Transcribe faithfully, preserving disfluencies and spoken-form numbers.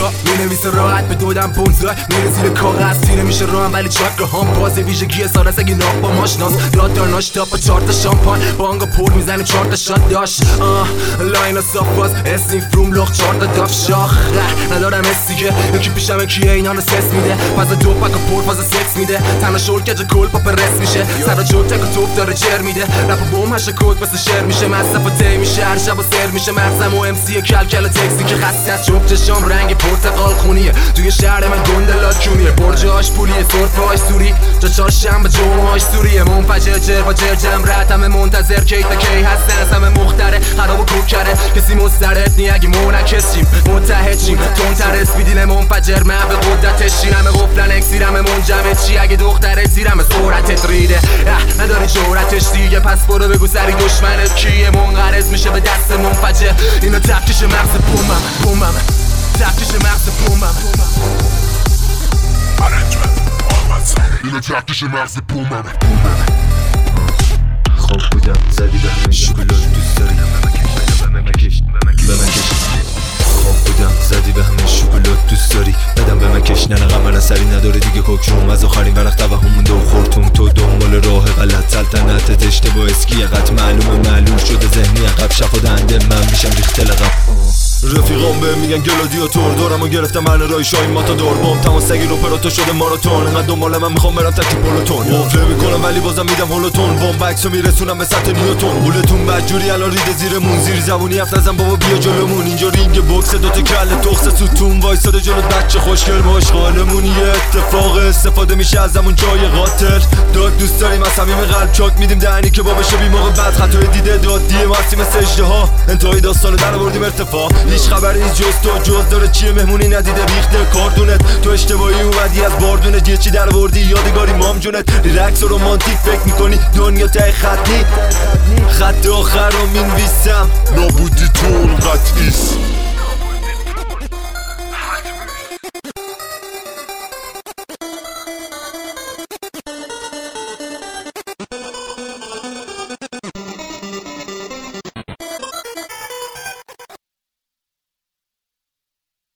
کار مینویسه راحت به دودم پونزای میره زیر کاغذ تیره میشه راهم ولی چاکر هم باز ویژگی سال است اگه ناق با ماشناس داد دار ناشتا با چهار تا شامپان بانگا پر میزنیم چهار تا شات داشت آه لاین صاف باز اسنیف فروم لخ چهار تا داف شاخ ندارم حسی که یکی پیشم کیه اینا رو سس میده فاز دو پاک و پر فاز سکس میده تنها شل کج کل پاپ رس میشه سر جو تک و توپ داره چر میده رپ بوم هش کد واسه شعر میشه مصرف و تی میشه هر شب و سر میشه مغزم و ام سی کل کل تکسی که خسته از چوب چشام رنگ پرتقال خونیه توی شهر من گنده لاکونیه برجاش پولیه سرفاش سوری جا چهارشنبه جمعهاش سوریه منفجر جر با جر جمرت همه منتظر کی تا کی هستن همه مختره خراب و کوک کرده کسی مسترد نی اگه منعکسیم متحد شیم تندتر اسپیدیل منفجر من به قدرتش شیرم قفلن اکسیرم منجمد چی اگه دخترت زیرم سرعتت ریده نداری جورتش دیگه پس برو بگو سری دشمنت کیه منقرض میشه به دست منفجر اینو تفکیش مغز بومم بومم تفکیش مغز بومم اینو تفکیش مغز بومم خواب بودم زدی به همه شکلات دوست داری به من کش به من کش خواب بودم زدی به همه شکلات دوست داری بدم به من کش نه قمر اثری نداره دیگه کوکشوم از آخرین ورق توهم مونده و خورتوم تو دنبال راه غلط سلطنتت اشتباه اسکی قط معلومه معلوم شده ذهنی عقب شفا دهنده من میشم ریخته لقب رفیقام به میگن گلادیاتور دارم و گرفتم من رای شاین ما تا دور بام تماس سگی رو پراتو شده ماراتون انقدر دنبال من میخوام برم تکی پولتون وافله میکنم ولی بازم میدم هولتون بام بکسو میرسونم به سطح نیوتون هولتون بدجوری الان ریده زیرمون زیر زبونی هفت ازم بابا بیا جلومون اینجا رینگ بوکس دوتا کله تخص ستون وایساده جلو بچه خوشگل ماشغالمون یه اتفاق استفاده میشه از همون جای قاتل داد دوست داریم از صمیم قلب چاک میدیم دهنی که بابشه بی موقع بعد خطای دیده داد دیه ماسی مثل اژدها انتهای داستانو در آوردیم ارتفاع هیچ خبری نیست جز تو جز داره چیه مهمونی ندیده ریخته کاردونت تو اشتباهی اومدی از باردونت یه چی در آوردی یادگاری مام جونت ریلکس و رومانتیک فکر میکنی دنیا ته خطی خط آخر رو مینویسم نابودی تو قطعیست